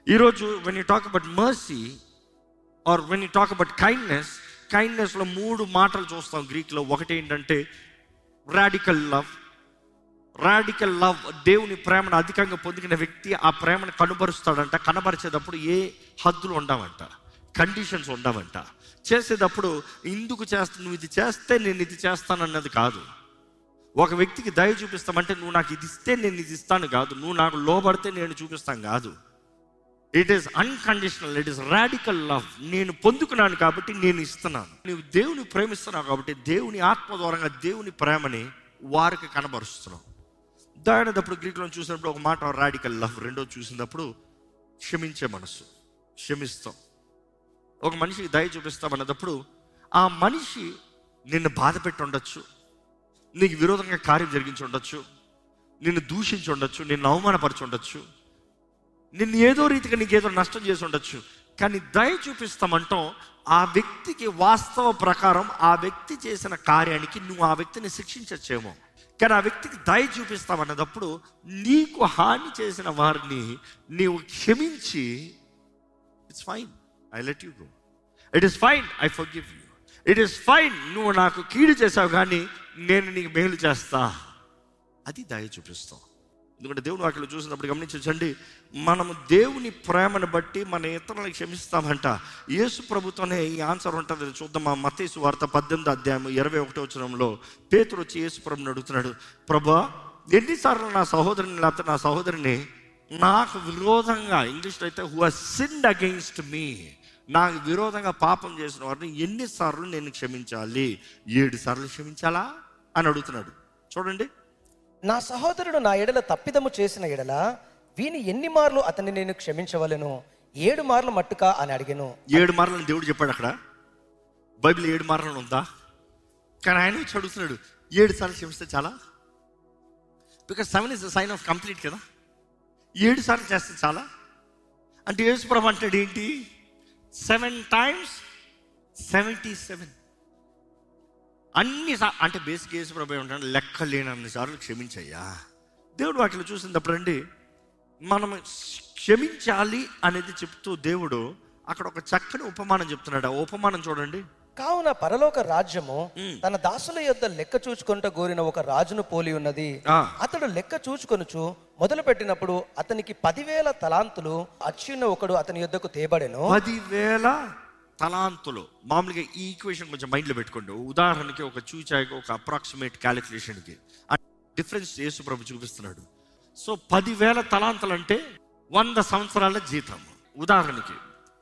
ఈరోజు when you talk about mercy or when you talk about కైండ్నెస్లో 3 మాటలు చూస్తాం గ్రీక్లో. ఒకటి ఏంటంటే రాడికల్ లవ్. దేవుని ప్రేమను అధికంగా పొందిన వ్యక్తి ఆ ప్రేమను కనబరుస్తాడంట. కనబరిచేటప్పుడు ఏ హద్దులు ఉండవంట, కండిషన్స్ ఉండవంట. చేసేటప్పుడు ఎందుకు నువ్వు ఇది చేస్తే నేను ఇది చేస్తానన్నది కాదు. ఒక వ్యక్తికి దయ చూపిస్తామంటే నువ్వు నాకు ఇది ఇస్తే నేను ఇది ఇస్తాను కాదు, నువ్వు నాకు లోబడితే నేను చూపిస్తాను కాదు. It is unconditional, it is radical love. నేను పొందుకున్నాను కాబట్టి నేను ఇస్తున్నాను. నువ్వు దేవుని ప్రేమిస్తున్నావు కాబట్టి దేవుని ఆత్మ ద్వారంగా దేవుని ప్రేమని వారికి కనబరుస్తున్నావు. దానినప్పుడు గ్రీకులో చూసినప్పుడు ఒక మాట రాడికల్ లవ్. రెండోది చూసినప్పుడు క్షమించే మనసు, క్షమిస్తాం. ఒక మనిషికి దయ చూపిస్తామన్నప్పుడు ఆ మనిషి నిన్ను బాధ పెట్టి ఉండొచ్చు, నీకు విరోధంగా కార్యం జరిగించి ఉండొచ్చు, నిన్ను దూషించి ఉండొచ్చు, నిన్ను అవమానపరిచి ఉండొచ్చు, నిన్ను ఏదో రీతిగా నీకేదో నష్టం చేసి ఉండొచ్చు. కానీ దయ చూపిస్తామంటాం ఆ వ్యక్తికి వాస్తవ ప్రకారం ఆ వ్యక్తి చేసిన కార్యానికి నువ్వు ఆ వ్యక్తిని శిక్షించచ్చేమో. కానీ ఆ వ్యక్తికి దయ చూపిస్తామన్నప్పుడు నీకు హాని చేసిన వారిని నీవు క్షమించి, it's fine, I let you go, it is fine, I forgive you, it is fine, నువ్వు నాకు కీడు చేసావు కానీ నేను నీకు మేలు చేస్తా. అది దయ చూపిస్తాం. ఎందుకంటే దేవుని వాక్యలో చూసినప్పుడు గమనించండి, మనము దేవుని ప్రేమను బట్టి మన ఇతరులను క్షమిస్తామంట. యేసు ప్రభుతోనే ఈ ఆన్సర్ ఉంటుంది. చూద్దాం, మా మత్తయి సువార్త 18వ అధ్యాయం 21వ వచనంలో పేతురు వచ్చి యేసు ప్రభుని అడుగుతున్నాడు, ప్రభువా ఎన్నిసార్లు నా సహోదరుని లేకపోతే నా సహోదరిని నాకు విరోధంగా, ఇంగ్లీష్లో అయితే who has sinned against me, నాకు విరోధంగా పాపం చేసిన వారిని ఎన్నిసార్లు నేను క్షమించాలి? 7 సార్లు క్షమించాలా అని అడుగుతున్నాడు. చూడండి, నా సహోదరుడు నా ఎడల తప్పిదము చేసిన ఎడల వీని ఎన్ని మార్లు అతన్ని నేను క్షమించవలెను? 7 మార్లు మట్టుకా అని అడిగాను. 7 మార్లు దేవుడు చెప్పాడు అక్కడ. బైబిల్ 7 మార్లు ఉందా? కానీ ఆయన వచ్చి అడుగుతున్నాడు 7 సార్లు క్షమిస్తే చాలా? Because 7 is the sign of complete కదా. 7 సార్లు చేస్తే చాలా అంటే యేసుప్రభు అంటాడు ఏంటి? 7 times 77. అంటే బేసిక్ యేసుప్రభు ఏమంటాడు? లెక్క లేనన్ని సార్లు క్షమించయ్యా. దేవుడు వాటిలో చూసినప్పుడు అండి, మనం క్షమించాలి అనేది చెప్తూ దేవుడు అక్కడ ఒక చక్కని ఉపమానం చెప్తున్నాడు. ఆ ఉపమానం చూడండి. కావున పరలోక రాజ్యము తన దాసుల యొద్ద లెక్క చూచుకొనుట గోరిన ఒక రాజును పోలి ఉన్నది. అతడు లెక్క చూచుకొనుచు మొదలు పెట్టినప్పుడు అతనికి 10,000 తలాంతులు అచ్చిన ఒకడు అతని యొద్దకు తేబడెను. 10,000 తలాంతులు. మామూలుగా ఈ ఈక్వేషన్ కొంచెం మైండ్లో పెట్టుకోండి. ఉదాహరణకి ఒక చూచాయికి ఒక అప్రాక్సిమేట్ క్యాలిక్యులేషన్కి డిఫరెన్స్ యేసు ప్రభు చూపిస్తున్నాడు. సో 10,000 తలాంతులు అంటే 100 సంవత్సరాల జీతం. ఉదాహరణకి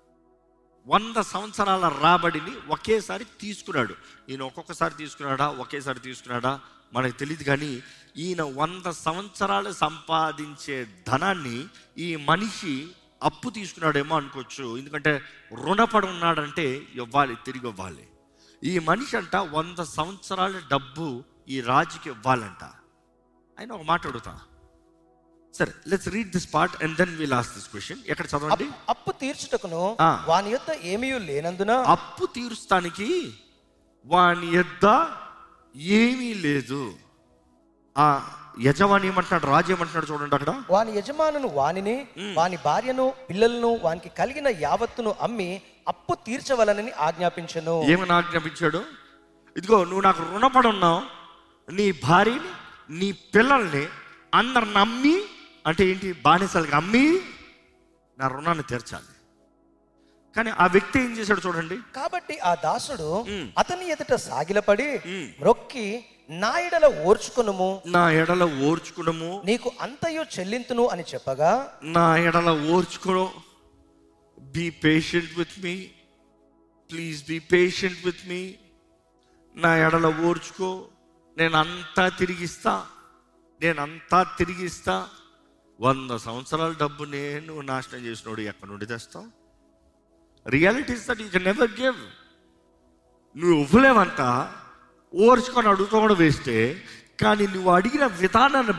100 సంవత్సరాల రాబడిని ఒకేసారి తీసుకున్నాడు. ఈయన ఒక్కొక్కసారి తీసుకున్నాడా, ఒకేసారి తీసుకున్నాడా మనకు తెలియదు. కానీ ఈయన 100 సంవత్సరాలు సంపాదించే ధనాన్ని ఈ మనిషి అప్పు తీసుకున్నాడేమో అనుకోవచ్చు. ఎందుకంటే రుణపడి ఉన్నాడంటే ఇవ్వాలి, తిరిగి ఇవ్వాలి. ఈ మనిషి అంట 100 సంవత్సరాల డబ్బు ఈ రాజుకి ఇవ్వాలంట. ఆయన ఒక మాట అడుగుతా, సరే let's read this part and then will ask this question. ఎక్కడ చదవండి. అప్పు తీర్చుటకును వాని యొద్ద ఏమీ లేనందున, అప్పు తీరుస్తానికి వాని యొద్ద ఏమీ లేదు. ఆ యజమాని ఏమంటున్నాడు, రాజు ఏమంటున్నాడు చూడండి అక్కడ. వాని యజమానును వానిని, వాని భార్యను, పిల్లలను, వానికి కలిగిన యావత్తును అమ్మి అప్పు తీర్చవలనని ఆజ్ఞాపించను. ఏమని ఆజ్ఞాపించాడు? ఇదిగో నువ్వు నాకు రుణపడి ఉన్నావు, నీ భార్యని, నీ పిల్లల్ని అందరిని అమ్మి, అంటే ఏంటి, బానిసలుగా అమ్మి నా రుణాన్ని తీర్చాలి. కానీ ఆ వ్యక్తి ఏం చేశాడు చూడండి. కాబట్టి ఆ దాసుడు అతని ఎదుట సాగిలపడి మ్రొక్కి, నా ఎడల ఓర్చుకునుము, నా ఎడల ఓర్చుకునుము, నీకు అంతయు చెల్లింతును అని చెప్పగా, నా ఎడల ఓర్చుకును, be patient with me, please be patient with me, నా ఎడల ఓర్చుకో, నేను అంతా తిరిగిస్తా, నేను అంతా తిరిగిస్తా. 100 సంవత్సరాల డబ్బు నేను నాశనం చేసినోడు ఎక్కడి నుండి తెస్తావు? Realities that you can never give. నువ్వు ఇవ్వలేవంట, ఓర్చుకొని అడుగుతూ కూడా వేస్తే. కానీ నువ్వు అడిగిన విధానాన్ని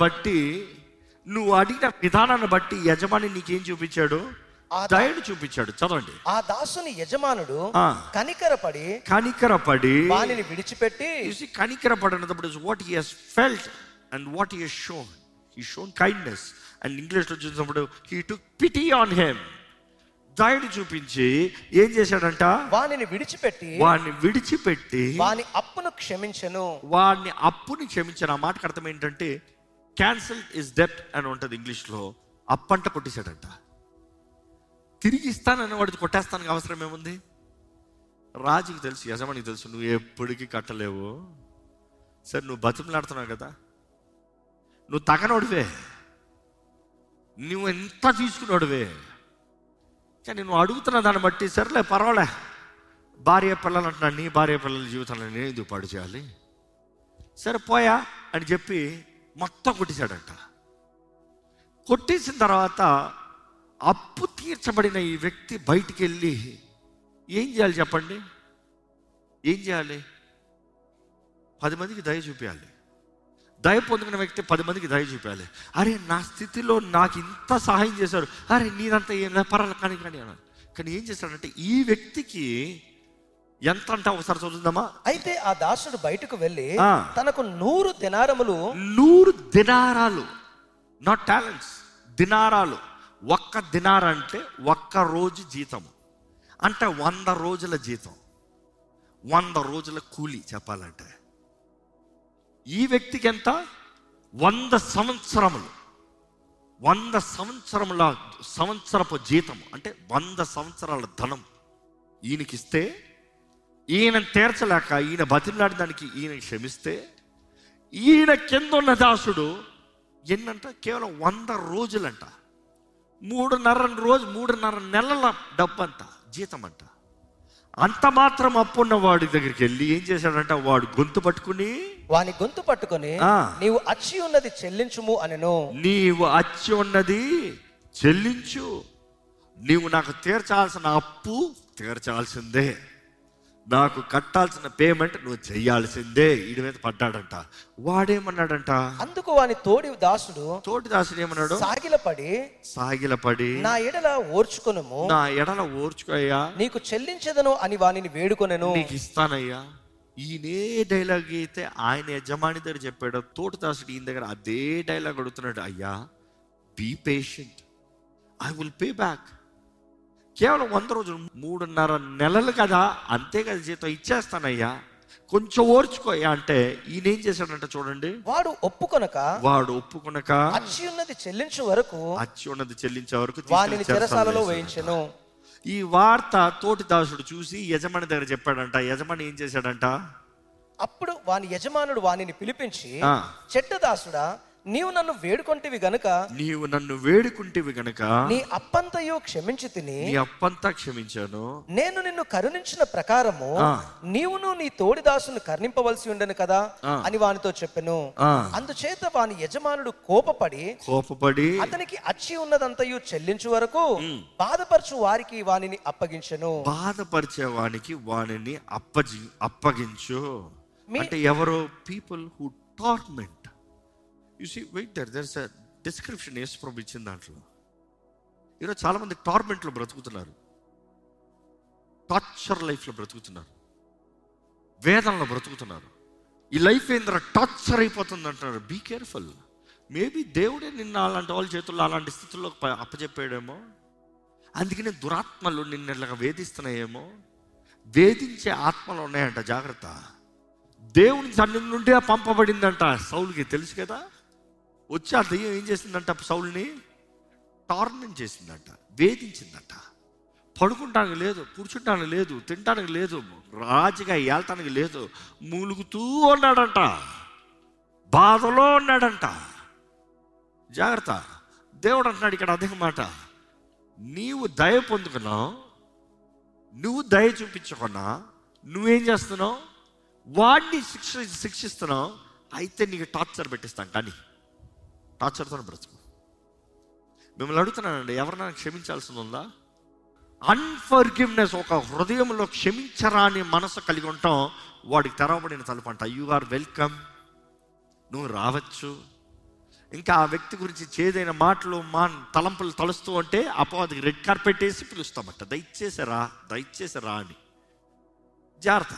బట్టి యజమాని నీకేం చూపించాడు? దయను చూపించాడు. చదవండి. ఆ దాసుని యజమానుడు కనికరపడి వానిని విడిచిపెట్టి, కనికరపడినప్పుడు what he has felt and what he has shown kindness. And ఇంగ్లీష్లో చూసినప్పుడు he took pity on him. దయని చూపించి ఏం చేశాడంట? వానిని విడిచిపెట్టి వాని అప్పును క్షమించను. ఆ మాటకు అర్థం ఏంటంటే క్యాన్సిల్ ఇస్ డెప్ట్ అని ఉంటుంది ఇంగ్లీష్లో. అప్పంట కొట్టేశాడంట. తిరిగి ఇస్తానని వాడికి కొట్టేస్తానికి అవసరం ఏముంది? రాజుకి తెలుసు, యజమానికి తెలుసు, నువ్వు ఎప్పటికీ కట్టలేవు. సరే, నువ్వు బతిమలాడుతున్నావు కదా, నువ్వు తగనోడివే, నువ్వు ఎంత తీసుకున్నాడువే, కానీ నువ్వు అడుగుతున్న దాన్ని బట్టి సరేలే పర్వాలే, భార్య పిల్లలు అంటున్నాడు, నీ భార్య పిల్లల జీవితాన్ని నేను ఎందుకు పాడు చేయాలి, సరే పోయా అని చెప్పి మొత్తం కొట్టేశాడంట. కొట్టేసిన తర్వాత అప్పు తీర్చబడిన ఈ వ్యక్తి బయటికి వెళ్ళి ఏం చేయాలి చెప్పండి? ఏం చేయాలి? 10 మందికి దయ చూపించాలి. దయ పొందుకున్న వ్యక్తి 10 మందికి దయ చూపించాలి. అరే, నా స్థితిలో నాకు ఇంత సహాయం చేశారు, అరే నీదంతా ఏం పర్వాలేదు కానీ అన్నాడు. కానీ ఏం చేశాడంటే ఈ వ్యక్తికి ఎంత అంటే ఒకసారి చదువుదామా? అయితే ఆ దాసుడు బయటకు వెళ్ళి తనకు 100 దినారాలు, నాట్ టాలెంట్స్, దినారాలు. ఒక్క దినార అంటే ఒక్క రోజు జీతము, అంటే 100 రోజుల జీతం, 100 రోజుల కూలి చెప్పాలంటే. ఈ వ్యక్తికి ఎంత? 100 సంవత్సరములు, 100 సంవత్సరపు జీతం, అంటే 100 సంవత్సరాల ధనం ఈయనకిస్తే, ఈయన తీర్చలేక ఈయన బతిలాడడానికి ఈయన క్షమిస్తే, ఈయన కింద ఉన్న దాసుడు ఎన్నంట? కేవలం 100 రోజులంట, 3.5 నెలల డబ్బంట, జీతం అంట. అంత మాత్రం అప్పున్న వాడి దగ్గరికి వెళ్ళి ఏం చేశాడంట? వాని గొంతు పట్టుకుని నీవు అచ్చి ఉన్నది చెల్లించుము అనెను. నీవు అచ్చి ఉన్నది చెల్లించు, నీవు నాకు తీర్చాల్సిన అప్పు తీర్చాల్సిందే, నాకు కట్టాల్సిన పేమెంట్ నువ్వు చెయ్యాల్సిందే. వీడి మీద పడ్డాడంట. వాడేమన్నాడంట? అందుకు వాని తోటి దాసుడు ఏమన్నాడు? సాగిలపడి నా ఎడల ఓర్చుకోయ్యా, నీకు చెల్లించదను అని వానిని వేడుకొనెను. నీకు ఇస్తానయ్యా. ఈయనే డైలాగ్ అయితే ఆయన యజమాని దగ్గర చెప్పాడు. తోటి దాసుడు ఈయన దగ్గర అదే డైలాగ్ అడుగుతున్నాడు. అయ్యా, be patient, I will pay back. కేవలం 100 రోజులు, 3.5 నెలలు కదా, అంతే కదా జీతం, ఇచ్చేస్తానయ్యా, కొంచెం ఓర్చుకోయ్యా అంటే ఈయన ఏం చేశాడంట చూడండి. వాడు ఒప్పుకొనక అచ్చి ఉన్నది చెల్లించే వరకు వానిని చెరసాలలో వేయించెను. ఈ వార్త తోటి దాసుడు చూసి యజమాని దగ్గర చెప్పాడంట. యజమాని ఏం చేశాడంట? అప్పుడు వాని యజమానుడు వానిని పిలిపించి, చెడ్డ దాసుడా, నీవు నన్ను వేడుకొంటివి గనుక నీ అప్పంతయు క్షమించాను. నేను నిన్ను కరుణించిన ప్రకారము నీవును నీ తోడి దాసును కరుణింపవలసి ఉండను కదా అని వానితో చెప్పెను. అందుచేత వాని యజమానుడు కోపపడి అతనికి అచ్చి ఉన్నదంతయు చెల్లించు వరకు బాధపరచు వారికి వానిని అప్పగించెను. బాధపరిచే వానికి వానిని అప్పగించు అంటే ఎవరో? People who torment. You see, wait there, there's a description యేసు ప్రభు ఇచ్చిన దాంట్లో. ఈరోజు చాలా మంది టార్మెంట్లో బ్రతుకుతున్నారు, టార్చర్ లైఫ్లో బ్రతుకుతున్నారు, వేదనలో బ్రతుకుతున్నారు. ఈ లైఫ్ ఏంద్ర టార్చర్ అయిపోతుంది అంటున్నారు. Be careful. మేబీ దేవుడే నిన్న అలాంటి వాళ్ళ చేతుల్లో అలాంటి స్థితుల్లో అప్పచెప్పాడేమో. అందుకనే దురాత్మలు నిన్న ఇలాగా వేధిస్తున్నాయేమో. వేధించే ఆత్మలు ఉన్నాయంట, జాగ్రత్త. దేవుని సన్నిధి నుండి పంపబడిందంట. సౌలుకి తెలుసు కదా. వచ్చి ఆ దెయ్యం ఏం చేసిందంట? సౌలుని టార్మెంట్ చేసిందంట, వేధించిందంట. పడుకుంటానికి లేదు, కూర్చుంటానికి లేదు, తినటానికి లేదు, రాజుగా ఏళ్తానికి లేదు, మూలుగుతూ ఉన్నాడంట, బాధలో ఉన్నాడంట. జాగ్రత్త. దేవుడు అంటున్నాడు ఇక్కడ అదే మాట. నీవు దయ పొందుకున్నావు, నువ్వు దయ చూపించుకున్నా, నువ్వేం చేస్తున్నావు? వాడిని శిక్షిస్తున్నావు. అయితే నీకు టార్చర్ పెట్టిస్తాం, కానీ టార్చర్తో బ్రతుకు. మిమ్మల్ని అడుగుతున్నానండి, ఎవరైనా క్షమించాల్సి ఉందా? అన్ఫర్గివ్నెస్, ఒక హృదయంలో క్షమించరాని మనసు కలిగి ఉంటాం. వాడికి తెరవబడిన తలుపు అంట. యు ఆర్ వెల్కమ్, నువ్వు రావచ్చు. ఇంకా ఆ వ్యక్తి గురించి చేదైన మాటలు తలంపులు తలుస్తూ ఉంటే అపవాదికి రెడ్ కార్పెట్ వేసి పిలుస్తామంట. దయచేసి రా అని. జాగ్రత్త.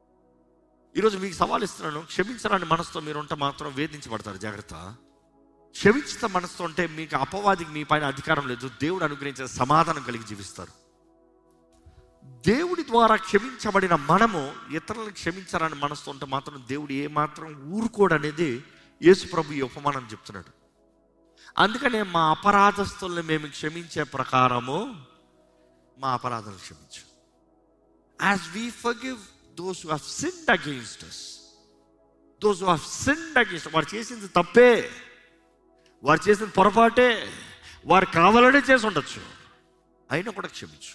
ఈరోజు మీకు సవాల్ ఇస్తున్నాను, క్షమించరాని మనసుతో మీరు ఉంటే మాత్రం వేధించబడతారు. జాగ్రత్త. క్షమించిన మనసుతో ఉంటే మీకు అపవాదికి మీ పైన అధికారం లేదు. దేవుడు అనుగ్రహించిన సమాధానం కలిగి జీవిస్తారు. దేవుడి ద్వారా క్షమించబడిన మనము ఇతరులను క్షమించాలని మనసుతో ఉంటే మాత్రం దేవుడు ఏమాత్రం ఊరుకోడనేది యేసు ప్రభు ఈ ఉపమానం చెప్తున్నాడు. అందుకనే మా అపరాధస్తుల్ని మేము క్షమించే ప్రకారము మా అపరాధాలు క్షమించు. As we forgive those who have sinned against us, those who have sinned against, వారు చేసింది తప్పే, వారు చేసిన పొరపాటే, వారు కావాలనే చేసి ఉండొచ్చు, అయినా కూడా క్షమించు.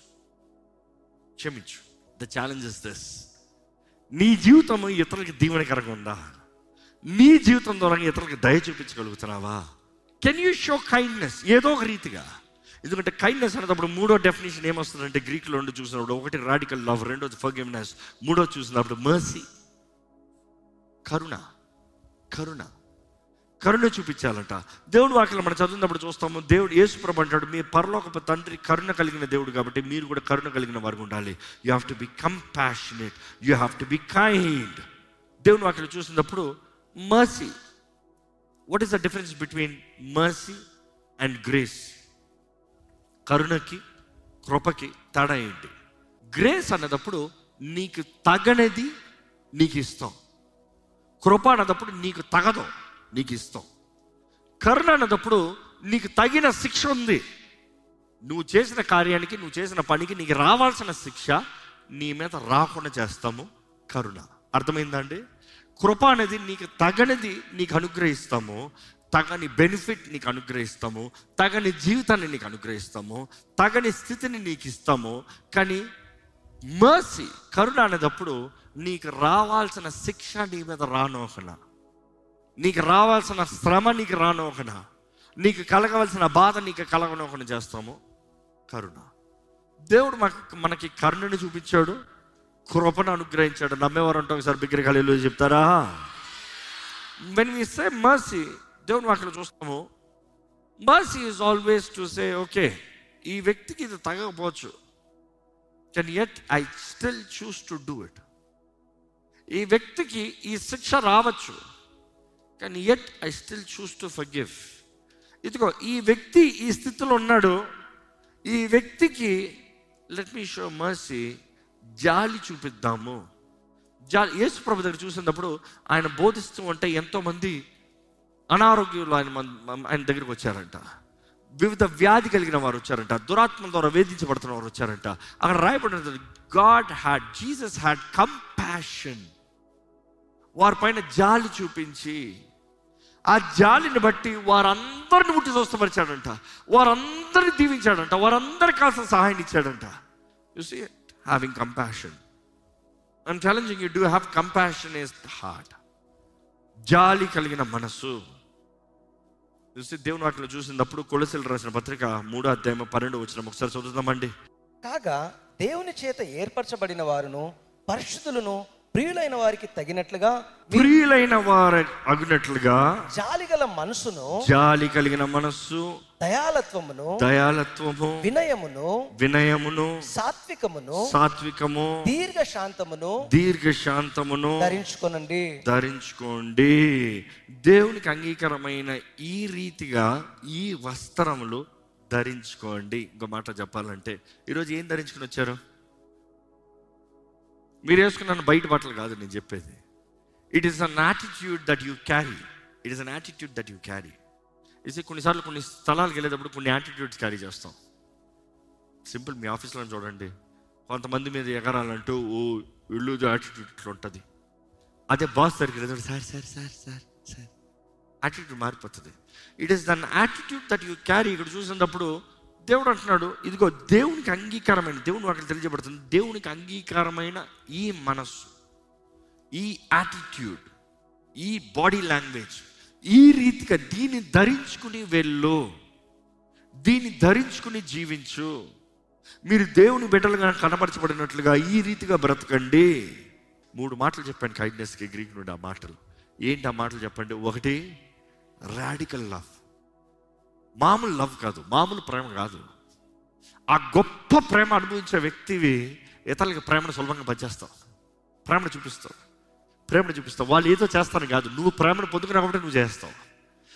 ద ఛాలెంజ్ ఇస్ దిస్: నీ జీవితం ఇతరులకి దీవెనకరంగా ఉందా? నీ జీవితం ద్వారా ఇతరులకి దయ చూపించగలుగుతున్నావా? కెన్ యూ షో కైండ్నెస్ ఏదో ఒక రీతిగా? ఎందుకంటే కైండ్నెస్ అనేటప్పుడు మూడో డెఫినేషన్ ఏమొస్తుందంటే, గ్రీకులో చూసినప్పుడు ఒకటి రాడికల్ లవ్, రెండోది ఫర్గివ్నెస్, మూడో చూసినప్పుడు మర్సీ, కరుణ చూపించాలంట. దేవుడు వాక్యం మనం చదివినప్పుడు చూస్తాము, దేవుడు యేసు ప్రభు అంటాడు, మీ పరలోకపు తండ్రి కరుణ కలిగిన దేవుడు కాబట్టి మీరు కూడా కరుణ కలిగిన వారు ఉండాలి. You have to be compassionate, you have to be kind. దేవుడు వాక్యం చూసినప్పుడు mercy, what is the difference between mercy and grace? కరుణకి కృపకి తేడా ఏంటి? గ్రేస్ అన్నదప్పుడు నీకు తగనిది నీకు ఇస్తాం, కృప అన్నదప్పుడు నీకు తగదు నీకు ఇస్తాం. కరుణ అన్నదప్పుడు నీకు తగిన శిక్ష ఉంది, నువ్వు చేసిన కార్యానికి, నువ్వు చేసిన పనికి నీకు రావాల్సిన శిక్ష నీ మీద రాకుండా చేస్తాము. కరుణ అర్థమైందా అండి? కృప అనేది నీకు తగనిది నీకు అనుగ్రహిస్తాము, తగని బెనిఫిట్ నీకు అనుగ్రహిస్తాము, తగని జీవితాన్ని నీకు అనుగ్రహిస్తాము, తగని స్థితిని నీకు ఇస్తాము. కానీ మర్సీ, కరుణ అనేటప్పుడు నీకు రావాల్సిన శిక్ష నీ మీద రానోకనా, నీకు రావాల్సిన శ్రమ నీకు రానోకనా, నీకు కలగవలసిన బాధ నీకు కలగనోకనా చేస్తాము. కరుణ. దేవుడు మనకి కరుణని చూపించాడు, కృపను అనుగ్రహించాడు. నమ్మేవారు అంటే ఒకసారి బిగ్గరగా హల్లెలూయా చెప్తారా? వెన్ వి సే మర్సీ, దేవుని వాక్యం చూస్తాము, mercy is always to say okay, ఈ వ్యక్తికి ఇది తగ్గకపోవచ్చు, కానీ yet I still choose to do it. ఈ వ్యక్తికి ఈ శిక్ష రావచ్చు, కానీ yet I still choose to forgive. ఇదిగో ఈ వ్యక్తి ఈ స్థితిలో ఉన్నాడు, ఈ వ్యక్తికి లెట్ మీ షో మర్సీ, జాలి చూపిద్దాము. జాలి. యేసు ప్రభు దగ్గర చూసినప్పుడు ఆయన బోధిస్తూ ఉంటే ఎంతోమంది అనారోగ్యులు ఆయన దగ్గరికి వచ్చారంట, వివిధ వ్యాధి కలిగిన వారు వచ్చారంట, దురాత్మల ద్వారా వేధించబడుతున్న వారు వచ్చారంట. అక్కడ రాయబడినది, జీసస్ హ్యాడ్ కంపాషన్, వారి పైన జాలి చూపించి ఆ జాలిని బట్టి వారందరిని ముట్టి స్వస్థపరిచాడంట, వారందరిని దీవించాడంట, వారందరికి కావాల్సిన సహాయం ఇచ్చాడంట. You see it, having compassion. I'm challenging you, do have compassion is the heart. జాలి కలిగిన మనసు. చూసి దేవుని వాక్యం చూసినప్పుడు కొలొస్సీయులకు రాసిన పత్రిక 3:12 ఒకసారి చదువుతామండి. కాగా దేవుని చేత ఏర్పరచబడిన వారును పరిశుద్ధులను ప్రియులైన వారికి తగినట్లుగా, ప్రియులైన వారు అగినట్లుగా జాలి గల మనసును, జాలి కలిగిన మనస్సు, దయాలత్వము, వినయమును, సాత్వికము, దీర్ఘశాంతమును ధరించుకోండి. దేవునికి అంగీకారమైన ఈ రీతిగా ఈ వస్త్రములు ధరించుకోండి. ఇంకో మాట చెప్పాలంటే, ఈరోజు ఏం ధరించుకుని వచ్చారు? మీరు వేసుకున్నాను బయట బట్టలు కాదు నేను చెప్పేది. It is an attitude that you carry. It is an attitude that you carry. కొన్నిసార్లు కొన్ని స్థలాలకు వెళ్ళేటప్పుడు కొన్ని యాటిట్యూడ్స్ క్యారీ చేస్తాం. సింపుల్, మీ ఆఫీస్లో చూడండి, కొంతమంది మీద ఎగరాలంటూ ఓ ఇల్లు యాటిట్యూడ్ ఇట్లా ఉంటుంది. అదే బాస్ దగ్గరికి వెళ్ళేది, sir sir sir sir sir, attitude మారిపోతుంది. It is then attitude that you carry. ఇక్కడ చూసినప్పుడు దేవుడు అంటున్నాడు, ఇదిగో దేవునికి అంగీకారమైన, దేవుని వాక్యం తెలియజేయబడుతుంది, దేవునికి అంగీకారమైన ఈ మనస్సు, ఈ యాటిట్యూడ్, ఈ బాడీ లాంగ్వేజ్, ఈ రీతిగా దీన్ని ధరించుకుని వెళ్ళు, దీన్ని ధరించుకుని జీవించు. మీరు దేవుని బిడ్డలుగా కనపరచబడినట్లుగా ఈ రీతిగా బ్రతకండి. 3 మాటలు చెప్పాను కైండ్నెస్కి, గ్రీక్ నుండి. ఆ మాటలు ఏంటి? ఆ మాటలు చెప్పండి. ఒకటి, రాడికల్ లవ్. మామూలు లవ్ కాదు, మామూలు ప్రేమ కాదు. ఆ గొప్ప ప్రేమ అనుభవించే వ్యక్తివి ఇతరులకి ప్రేమను సులభంగా పనిచేస్తావు, ప్రేమను చూపిస్తావు. వాళ్ళు ఏదో చేస్తాను కాదు, నువ్వు ప్రేమను పొందుకున్నా కాబట్టి నువ్వు చేస్తావు.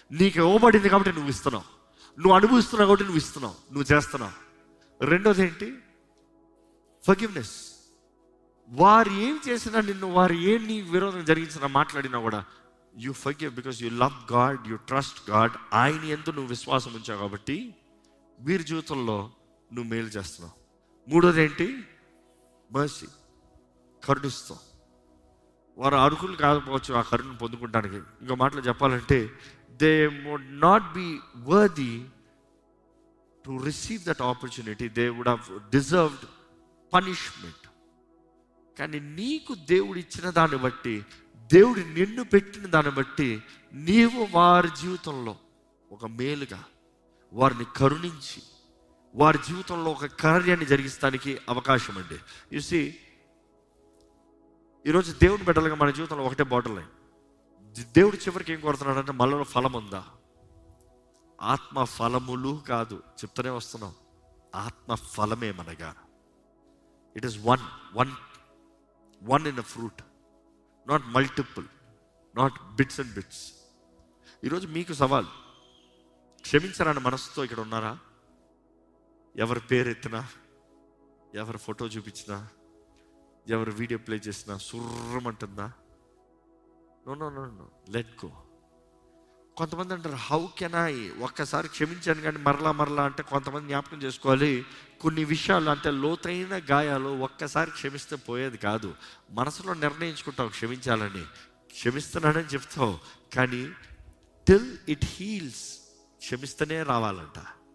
నీకు ఇవ్వబడింది కాబట్టి నువ్వు ఇస్తున్నావు, నువ్వు అనుభవిస్తున్నావు కాబట్టి నువ్వు ఇస్తున్నావు, నువ్వు చేస్తున్నావు. రెండోది ఏంటి? ఫర్గివ్నెస్. వారు ఏం చేసినా, నిన్ను వారు ఏం నీ విరోధం జరిగించినా, మాట్లాడినా కూడా you forgive because you love God, you trust God. ఆయన యందు నువ్వు విశ్వాసం ఉంచావు కాబట్టి వీరి జీవితంలో నువ్వు మేలు చేస్తున్నావు. మూడోది ఏంటి? మర్సీ, కరుణిస్తావు. వారు అర్హులు కాకపోవచ్చు ఆ కరుణను పొందుకుంటానికి. ఇంకో మాటలో చెప్పాలంటే, they would not be worthy to receive that opportunity, they would have deserved punishment. కానీ నీకు దేవుడు ఇచ్చిన దాన్ని బట్టి, దేవుడు నిన్ను పెట్టిన దాన్ని బట్టి, నీవు వారి జీవితంలో ఒక మేలుగా వారిని కరుణించి వారి జీవితంలో ఒక కార్యాన్ని జరిగిస్తానికి అవకాశం అండి. యు సీ, ఈరోజు దేవుని బిడ్డలుగా మన జీవితంలో ఒకటే బాటిల్ లైన్. దేవుడు చివరికి ఏం కోరుతున్నాడంటే, మనలో ఫలం ఉందా? ఆత్మ ఫలములు కాదు, చెప్తూనే వస్తున్నాం, ఆత్మ ఫలమే మనగా. It is one in a fruit, not multiple, not bits and bits. ఈరోజు మీకు సవాల్, క్షమించరాని మనసుతో ఇక్కడ ఉన్నారా? ఎవరి పేరు ఎత్తినా, ఎవరి ఫోటో చూపించినా, ఎవరు వీడియో ప్లే చేసినా సుర్రమంటుందా? No no no no, let go. కొంతమంది అంటారు, హౌ కెన్ ఐ, ఒక్కసారి క్షమించాను కానీ మరలా అంటే, కొంతమంది జ్ఞాపకం చేసుకోవాలి, కొన్ని విషయాలు అంటే లోతైన గాయాలు ఒక్కసారి క్షమిస్తే పోయేది కాదు. మనసులో నిర్ణయించుకుంటావు క్షమించాలని, క్షమిస్తున్నానని చెప్తావు, కానీ టిల్ ఇట్ హీల్స్ క్షమిస్తూనే రావాలంట.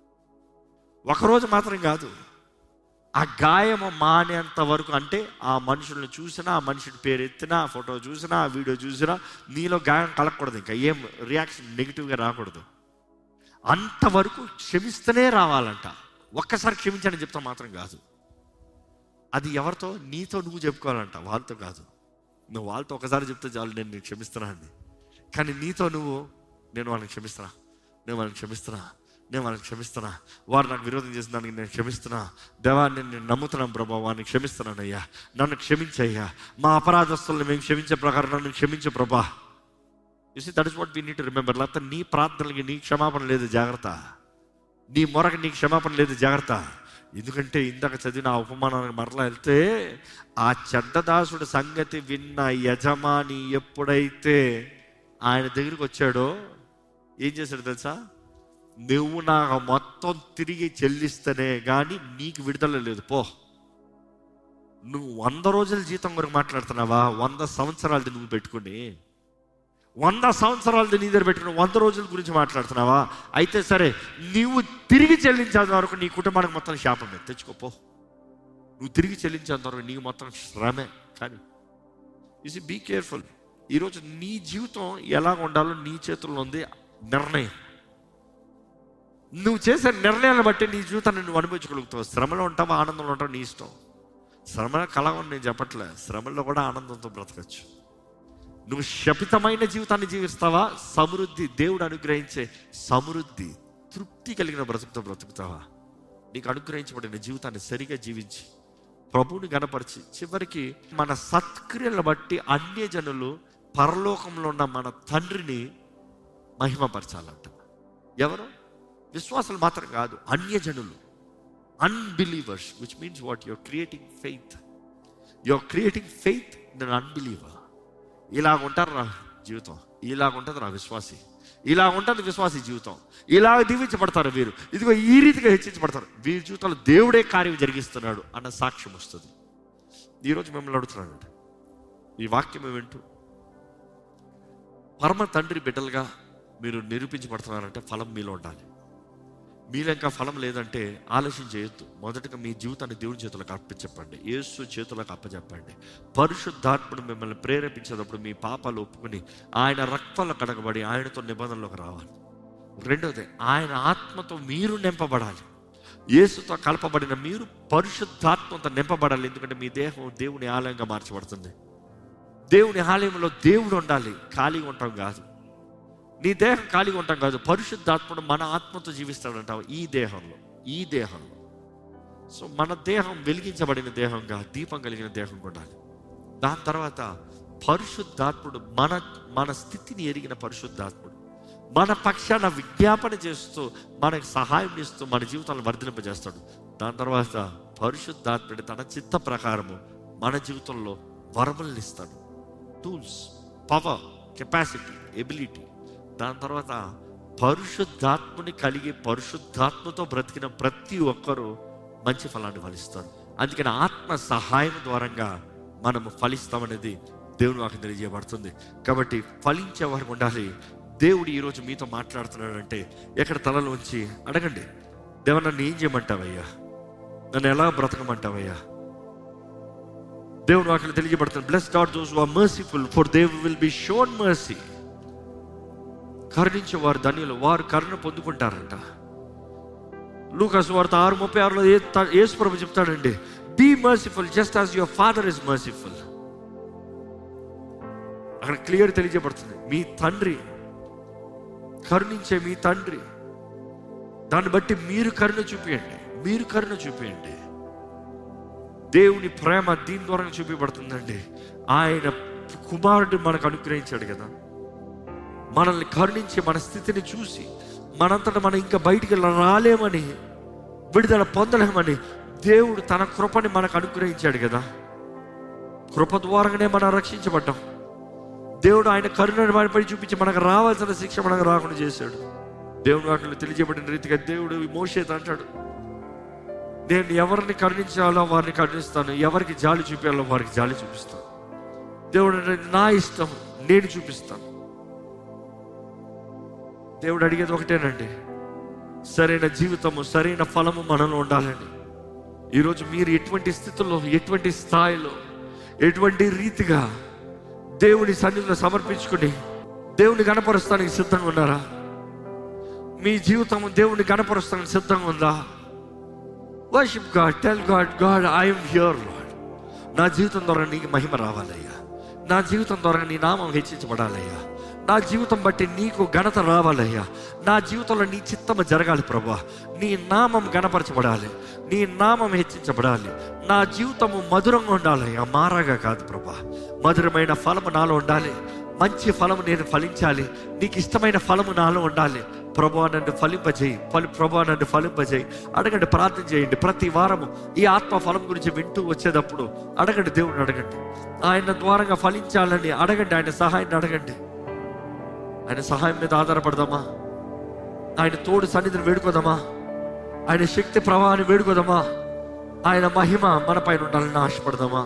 ఒకరోజు మాత్రం కాదు, ఆ గాయము మానేంత వరకు. అంటే ఆ మనుషులను చూసినా, ఆ మనిషిని పేరు ఎత్తినా, ఆ ఫోటో చూసినా, ఆ వీడియో చూసినా నీలో గాయం కలగకూడదు, ఇంకా ఏం రియాక్షన్ నెగిటివ్గా రాకూడదు. అంతవరకు క్షమిస్తూనే రావాలంట. ఒక్కసారి క్షమించని చెప్తా మాత్రం కాదు. అది ఎవరితో? నీతో నువ్వు చెప్పుకోవాలంట, వాళ్ళతో కాదు. నువ్వు వాళ్ళతో ఒకసారి చెప్తే చాలు, నేను క్షమిస్తున్నా అని. కానీ నీతో నువ్వు, నేను వాళ్ళని క్షమిస్తున్నా, నేను వాళ్ళని క్షమిస్తున్నా, నేను వాళ్ళని క్షమిస్తున్నా, వారు నాకు విరోధం చేసిన దానికి నేను క్షమిస్తున్నా, దేవా నేను నమ్ముతున్నాను ప్రభా, వారిని క్షమిస్తున్నానయ్యా, నన్ను క్షమించయ్యా, మా అపరాధస్తులను మేము క్షమించే ప్రకారం నన్ను క్షమించే ప్రభా. You see, that is what we need to remember. లేకపోతే నీ ప్రార్థనలకి నీ క్షమాపణ లేదు, జాగ్రత్త. నీ మొరకి నీ క్షమాపణ లేదు, జాగ్రత్త. ఎందుకంటే ఇందాక చదివిన ఆ ఉపమానానికి మరలా వెళ్తే, ఆ చెడ్డదాసుడు సంగతి విన్న యజమాని ఎప్పుడైతే ఆయన దగ్గరికి వచ్చాడో ఏం చేశాడు తెలుసా? నువ్వు నాకు మొత్తం తిరిగి చెల్లిస్తేనే కానీ నీకు విడుదల లేదు, పో. నువ్వు 100 రోజుల జీతం కొరకు మాట్లాడుతున్నావా? 100 సంవత్సరాలది నువ్వు పెట్టుకుని, 100 సంవత్సరాలది నీ దగ్గర పెట్టుకుని 100 రోజుల గురించి మాట్లాడుతున్నావా? అయితే సరే, నువ్వు తిరిగి చెల్లించేంత వరకు నీ కుటుంబానికి మొత్తం శాపమే, తెచ్చుకోపో. నువ్వు తిరిగి చెల్లించేంత వరకు నీకు మొత్తం శ్రమే. కానీ యు సీ, బీ కేర్ఫుల్. ఈరోజు నీ జీవితం ఎలా ఉండాలో నీ చేతుల్లో ఉంది నిర్ణయం. నువ్వు చేసే నిర్ణయాలను బట్టి నీ జీవితాన్ని నువ్వు అనుభవించగలుగుతావు. శ్రమలో ఉంటావా, ఆనందంలో ఉంటావు, నీ ఇష్టం. శ్రమలో కలగని నేను చెప్పట్లే, శ్రమల్లో కూడా ఆనందంతో బ్రతకచ్చు. నువ్వు శపితమైన జీవితాన్ని జీవిస్తావా, సమృద్ధి, దేవుడు అనుగ్రహించే సమృద్ధి, తృప్తి కలిగిన బ్రతుకుతో బ్రతుకుతావా? నీకు అనుగ్రహించబడిన జీవితాన్ని సరిగా జీవించి ప్రభువుని గణపరిచి, చివరికి మన సత్క్రియలను బట్టి అన్యజనులు పరలోకంలో ఉన్న మన తండ్రిని మహిమపరచాలంట. ఎవరు? విశ్వాసాలు మాత్రం కాదు, అన్యజనులు, unbelievers. Which means what? Your creating faith. Your creating faith in an unbeliever. ఇలాగ ఉంటారు రా జీవితం, ఇలాగ ఉంటుంది రా విశ్వాసి, ఇలా ఉంటుంది విశ్వాసి జీవితం. ఇలాగ దీవించబడతారు వీరు, ఇదిగో ఈ రీతిగా హెచ్చించబడతారు, వీరి జీవితంలో దేవుడే కార్యం జరిగిస్తున్నాడు అన్న సాక్ష్యం వస్తుంది. ఈరోజు మిమ్మల్ని అడుగుతున్నాడు, ఈ వాక్యం వింటూ పరమ తండ్రి బిడ్డలుగా మీరు నిరూపించబడుతున్నారంటే ఫలం మీలో ఉండాలి. మీలో ఇంకా ఫలం లేదంటే ఆలస్యం చేయొద్దు. మొదటగా మీ జీవితాన్ని దేవుని చేతులకు అప్పచెప్పండి, యేసు చేతులకు అప్పచెప్పండి. పరిశుద్ధాత్ముడు మిమ్మల్ని ప్రేరేపించేటప్పుడు మీ పాపాలు ఒప్పుకొని ఆయన రక్తంలో కడగబడి ఆయనతో నిబంధనలోకి రావాలి. రెండవది, ఆయన ఆత్మతో మీరు నింపబడాలి. యేసుతో కలపబడిన మీరు పరిశుద్ధాత్మతో నింపబడాలి. ఎందుకంటే మీ దేహం దేవుని ఆలయంగా మార్చబడుతుంది. దేవుని ఆలయంలో దేవుడు ఉండాలి, ఖాళీగా ఉంటాం కాదు. నీ దేహం ఖాళీగా ఉంటాం కాదు, పరిశుద్ధాత్ముడు మన ఆత్మతో జీవిస్తాడంటావు ఈ దేహంలో. సో మన దేహం వెలిగించబడిన దేహంగా, దీపం కలిగిన దేహంగా ఉండాలి. దాని తర్వాత పరిశుద్ధాత్ముడు మన స్థితిని ఎరిగిన పరిశుద్ధాత్ముడు మన పక్షాన విజ్ఞాపన చేస్తూ మనకు సహాయం ఇస్తూ మన జీవితాలను వర్ధింపజేస్తాడు. దాని తర్వాత పరిశుద్ధాత్ముడు తన చిత్త ప్రకారము మన జీవితంలో వరములను ఇస్తాడు. Tools, power, capacity, ability. దాని తర్వాత పరిశుద్ధాత్మని కలిగి పరిశుద్ధాత్మతో బ్రతికిన ప్రతి ఒక్కరూ మంచి ఫలాన్ని ఫలిస్తారు. అందుకని ఆత్మ సహాయం ద్వారంగా మనము ఫలిస్తామనేది దేవుడు నాకు తెలియజేయబడుతుంది. కాబట్టి ఫలించే వారు ఉండాలి. దేవుడు ఈరోజు మీతో మాట్లాడుతున్నాడంటే ఎక్కడ తలలోంచి అడగండి, దేవా నన్ను ఏం చేయమంటావయ్యా, నన్ను ఎలా బ్రతకమంటావయ్యా? దేవుడు నాకు తెలియజేయబడుతుంది, blessed are those who are merciful for they will be shown mercy. కరుణించే వారు ధన్యులు, వారు కరుణ పొందుకుంటారంట. లూకాసు వార్త 6:36లో యేసు ప్రభు చెప్తాడండి, be merciful just as your father is merciful. అక్కడ క్లియర్ తెలియజేయబడుతుంది, మీ తండ్రి కరుణించే మీ తండ్రి, దాన్ని బట్టి మీరు కరుణ చూపియండి, మీరు కరుణ చూపియండి. దేవుని ప్రేమ దీని ద్వారా చూపించబడుతుందండి. ఆయన కుమారుడు మనకు అనుగ్రహించాడు కదా, మనల్ని కరుణించి మన స్థితిని చూసి మనంతటా మనం ఇంకా బయటికి రాలేమని, విడుదల పొందలేమని దేవుడు తన కృపని మనకు అనుగ్రహించాడు కదా. కృప ద్వారానే మనం రక్షించబడ్డాం. దేవుడు ఆయన కరుణను మనపై చూపించి మనకు రావాల్సిన శిక్ష మనకు రాకుండా చేశాడు. దేవుడు అక్కడ తెలియజేయబడిన రీతిగా దేవుడు మోషేతో అంటాడు, నేను ఎవరిని కరుణించాలో వారిని కరుణిస్తాను, ఎవరికి జాలి చూపించాలో వారికి జాలి చూపిస్తాను. దేవుడు అంటే నా ఇష్టం, నేను చూపిస్తాను. దేవుడు అడిగేది ఒకటేనండి, సరైన జీవితము, సరైన ఫలము మనలో ఉండాలండి. ఈరోజు మీరు ఎటువంటి స్థితిలో, ఎటువంటి స్థాయిలో, ఎటువంటి రీతిగా దేవుని సన్నిధిలో సమర్పించుకుని దేవుని గణపరుస్తానికి సిద్ధంగా ఉన్నారా? మీ జీవితము దేవుని గణపరుస్తానికి సిద్ధంగా ఉందా? Worship God, tell God, God I am here Lord. నా జీవితం ద్వారా నీకు మహిమ రావాలయ్యా, నా జీవితం ద్వారా నీ నామం హెచ్చించబడాలయ్యా, నా జీవితం బట్టి నీకు ఘనత రావాలయ్యా, నా జీవితంలో నీ చిత్తము జరగాలి ప్రభువా, నీ నామం గణపరచబడాలి, నీ నామం హెచ్చించబడాలి, నా జీవితము మధురంగా ఉండాలయ్యా, మారాగా కాదు ప్రభువా. మధురమైన ఫలము నాలో ఉండాలి, మంచి ఫలము నేను ఫలించాలి, నీకు ఇష్టమైన ఫలము నాలో ఉండాలి. ప్రభువా నన్ను ఫలింపజేయి, ప్రభువా నన్ను ఫలింపజేయి. అడగండి, ప్రార్థన చేయండి. ప్రతి వారము ఈ ఆత్మ ఫలం గురించి వింటూ వచ్చేటప్పుడు అడగండి, దేవుడిని అడగండి, ఆయన ద్వారంగా ఫలించాలని అడగండి, ఆయన సహాయాన్ని అడగండి. ఆయన సహాయం మీద ఆధారపడదామా? ఆయన తోడు సన్నిధిని వేడుకోదామా? ఆయన శక్తి ప్రవాహాన్ని వేడుకోదామా? ఆయన మహిమ మన పైన ఉండాలని ఆశపడదామా?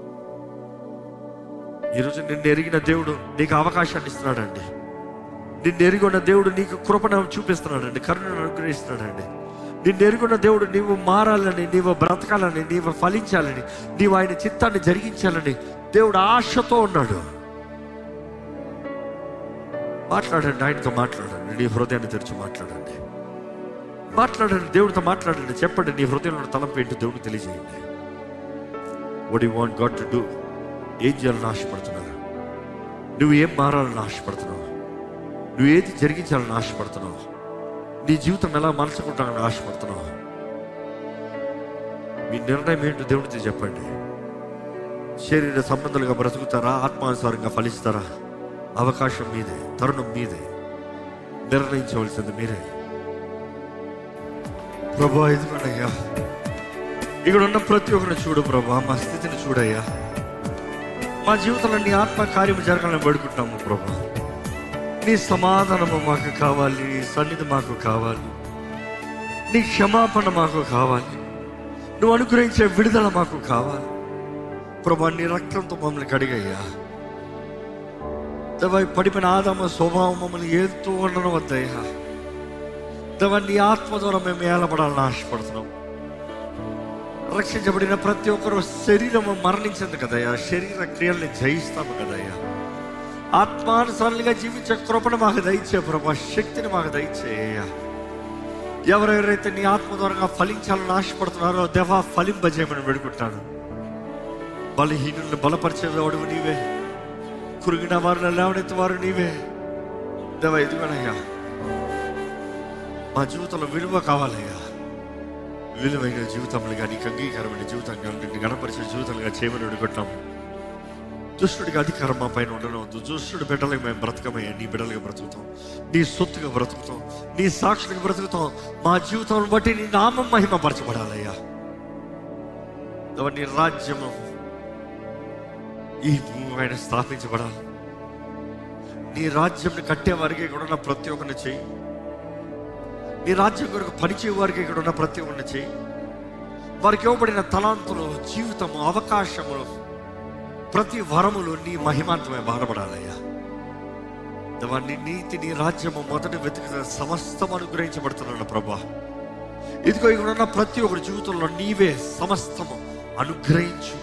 ఈరోజు నిన్ను ఎరిగిన దేవుడు నీకు అవకాశాన్ని ఇస్తున్నాడండి. నిన్ను ఎరిగిన దేవుడు నీకు కృపను చూపిస్తున్నాడండి, కరుణను అనుగ్రహిస్తున్నాడండి. నిన్ను ఎరుగున్న దేవుడు నీవు మారాలని, నీవు బ్రతకాలని, నీవు ఫలించాలని, నీవు ఆయన చిత్తాన్ని జరిగించాలని దేవుడు ఆశతో ఉన్నాడు. మాట్లాడండి, ఆయనతో మాట్లాడండి, నీ హృదయాన్ని తెరిచి మాట్లాడండి, మాట్లాడండి, దేవుడితో మాట్లాడండి. చెప్పండి, నీ హృదయంలో తలంపు ఏంటో దేవుడికి తెలియజేయండి. What you want God to do? ఏం చేయాలని ఆశపడుతున్నావు? నువ్వు ఏం మారాలని ఆశపడుతున్నావు? నువ్వు ఏది జరిగించాలని ఆశపడుతున్నావు? నీ జీవితం ఎలా మలచుకుంటానని ఆశపడుతున్నావు? మీ నిర్ణయం ఏంటో దేవుడితో చెప్పండి. శరీర సంబంధాలుగా బ్రతుకుతారా? ఆత్మానుసారంగా ఫలిస్తారా? అవకాశం మీదే, తరుణం మీదే, నిర్ణయించవలసింది మీరే. ప్రభా ఇదిగోనయ్యా, ఇక్కడ ఉన్న ప్రతి ఒక్కరిని చూడు ప్రభా, మా స్థితిని చూడయ్యా. మా జీవితంలో నీ ఆత్మ కార్యము జరగాలని వేడుకుంటున్నాము ప్రభా. నీ సమాధానము మాకు కావాలి, నీ సన్నిధి మాకు కావాలి, నీ క్షమాపణ మాకు కావాలి, నువ్వు అనుగ్రహించే విడుదల మాకు కావాలి ప్రభా. నీ రక్తంతో మమ్మల్ని కడిగయ్యా. దేవా, పడిపోయిన ఆదాము స్వభావం మమ్మల్ని ఏదో ఉండడం వద్దయ్యా. దేవా, నీ ఆత్మ ద్వారా మేము ఏలబడాలని ఆశపడుతున్నాం. రక్షించబడిన ప్రతి ఒక్కరు శరీరము మరణించింది కదయ్యా, శరీర క్రియల్ని జయిస్తాము కదయ్యా. ఆత్మానుసారంగా జీవించే కృపను మాకు దయచే ప్రభా, శక్తిని మాకు దయచేయ్యా. ఎవరెవరైతే నీ ఆత్మ ద్వారా ఫలించాలని ఆశపడుతున్నారో దేవా, ఫలింపజేయమని వేడుకుంటాను. బలహీనులను బలపరిచేవాడు నీవే, కురిగిన వారిని లేవనెత్తే వారు నీవే. దేవా ఇదిగోనయ్యా, మా జీవితంలో విలువ కావాలయ్యా. విలువైన జీవితములుగా, నీకు అంగీకారమైన జీవితంగా, నిన్ను గణపరిచే జీవితాలుగా చేయమని వేడుకుంటాము. దుష్టుడికి అధికారం మా పైన ఉండనవద్దు. దుష్టుడి బిడ్డలకు మేము బ్రతకమయ్యా, నీ బిడ్డలుగా బ్రతుకుతాం, నీ సొత్తుగా బ్రతుకుతాం, నీ సాక్షులకు బ్రతుకుతాం. మా జీవితాలను బట్టి నీ నామం మహిమపరచబడాలయ్యా. నీ రాజ్యము ఈ భూమి పైన స్థాపించబడాలి. నీ రాజ్యం కట్టే వారికి ఇక్కడ ఉన్న ప్రతి ఒక్కరిని చేయి. నీ రాజ్యం కొరకు పనిచే వారికి ఇక్కడ ఉన్న ప్రతి ఒక్కరిని చేయి. వారికి ఇవ్వబడిన తలాంతులు, జీవితము, అవకాశములు, ప్రతి వరములు నీ మహిమాంతమే బాధపడాలయ్యా. నీ నీతి, నీ రాజ్యము మొదటి వెతికిన సమస్తం అనుగ్రహించబడుతున్నాను ప్రభా. ఇదిగో ఇక్కడ ఉన్న ప్రతి ఒక్కరి జీవితంలో నీవే సమస్తము అనుగ్రహించు.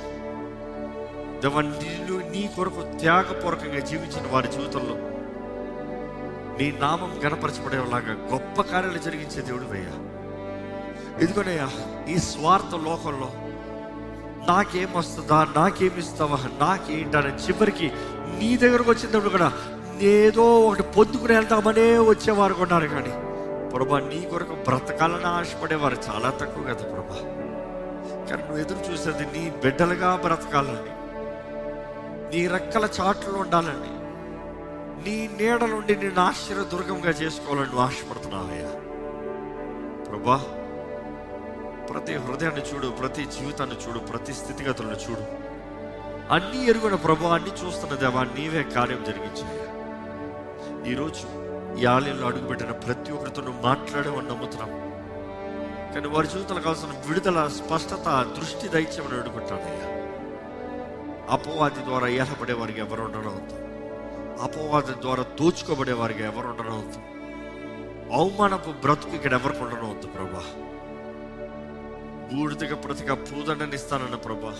నీ కొరకు త్యాగపూర్వకంగా జీవించిన వారి జీవితంలో నీ నామం గణపరచబడేలాగా గొప్ప కార్యాలు జరిగించే దేవుడు అయ్యా. ఇదిగోనయ్యా, ఈ స్వార్థ లోకంలో నాకేమొస్తుందా, నాకేమిస్తావా, నాకేంటని చివరికి నీ దగ్గరకు వచ్చినప్పుడు కూడా ఏదో ఒకటి పొద్దుకుని వెళ్తామనే వచ్చేవారు కొన్నారు. కానీ ప్రభా, నీ కొరకు బ్రతకాలని ఆశపడేవారు చాలా తక్కువ కదా ప్రభా. కానీ నువ్వు ఎదురు చూసేది నీ బిడ్డలుగా బ్రతకాలని, నీ రెక్కల చాట్లు ఉండాలని, నీ నీడ నుండి నేను ఆశ్చర్యదుర్గంగా చేసుకోవాలని నువ్వు ఆశపడుతున్నావయ్యా ప్రభా. ప్రతి హృదయాన్ని చూడు, ప్రతి జీవితాన్ని చూడు, ప్రతి స్థితిగతులను చూడు. అన్నీ ఎరుగున ప్రభు, అన్నీ చూస్తున్న దేవా, నీవే కార్యం జరిగించాయి. ఈరోజు ఈ ఆలయంలో అడుగుపెట్టిన ప్రతి ఒక్కరితో నువ్వు మాట్లాడేవని నమ్ముతున్నాం. కానీ వారి జీవితాలకు కావాల్సిన విడుదల, స్పష్టత, దృష్టి దైత్యమని అడుగుంటానయ్యా. అపవాది ద్వారా ఏలపడే వారికి ఎవరు ఉండనవద్దు. అపవాది ద్వారా దోచుకోబడే వారికి ఎవరు ఉండనవద్దు. అవమానపు బ్రతుకు ఇక్కడ ఎవరికి ఉండనవద్దు ప్రభా. బూడిదగా ప్రతిగా పూదండని ఇస్తానన్న ప్రభా.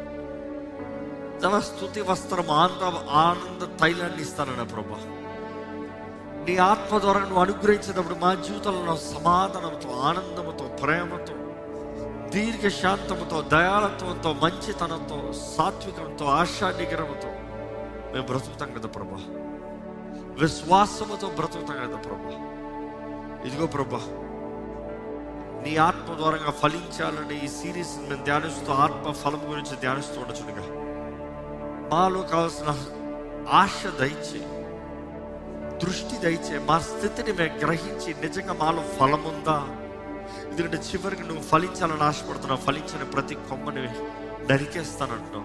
తన స్తుతి వస్త్రం, ఆనంద తైలాన్ని ఇస్తానన్న ప్రభా. నీ ఆత్మ ద్వారా నువ్వు అనుగ్రహించేటప్పుడు మా జీవితంలో సమాధానంతో, ఆనందంతో, ప్రేమతో, దీర్ఘ శాంతముతో, దయాళత్వంతో, మంచితనంతో, సాత్వికంతో, ఆశా నిగ్రహంతో మేము బ్రతుకుతాం కదా ప్రభా. విశ్వాసముతో బ్రతుకుతాం కదా ప్రభా. ఇదిగో ప్రభా, నీ ఆత్మ ద్వారా ఫలించాలని ఈ సిరీస్ మేము ధ్యానిస్తూ, ఆత్మ ఫలం గురించి ధ్యానిస్తూ ఉండొచ్చుగా మాలో కావాల్సిన ఆశ దయచే, దృష్టి దయచే, మా స్థితిని మేము గ్రహించి నిజంగా మాలో ఫలం ఉందా. ఎందుకంటే చివరికి నువ్వు ఫలించాలని ఆశపడుతున్నావు. ఫలించని ప్రతి కొమ్మని నరికేస్తానంటున్నావు.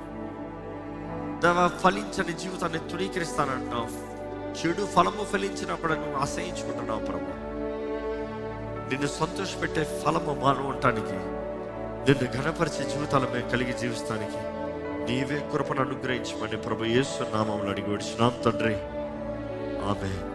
ఫలించని జీవితాన్ని తృణీకరిస్తానంటున్నావు. చెడు ఫలము ఫలించినప్పుడు నువ్వు అసహించుకుంటున్నావు ప్రభు. నిన్ను సంతోషపెట్టే ఫలము మాలో ఉండటానికి, నిన్ను ఘనపరిచే జీవితాలు మేము కలిగి జీవిస్తానికి నీవే కృపను అనుగ్రహించమని ప్రభు యేసు నామములో అడిగి విడిచున్నాం తండ్రి. ఆమేన్.